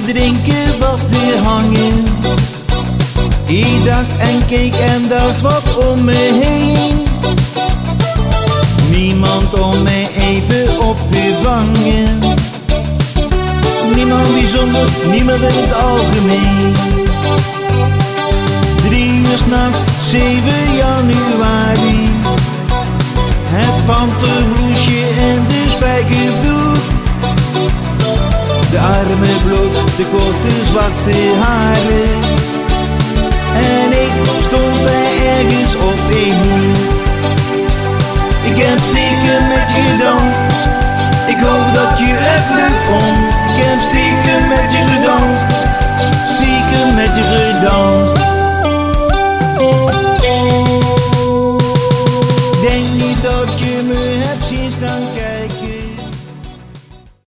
drinken wat te hangen. Ik dacht en keek en dacht wat om me heen. Niemand om mij even op te vangen. Niemand bijzonder, niemand in het algemeen. 3 uur 's nachts, 7 januari. Het panterhoesje en de spijkerbroek. De armen bloot, de korte zwarte haren. En ik stond daar ergens op een hoek. Ik heb zeker met je gedanst. Ik hoop dat je het leuk vond. Ik heb stiekem met je gedanst. Stiekem met je gedanst. Denk niet dat je me hebt zien staan kijken.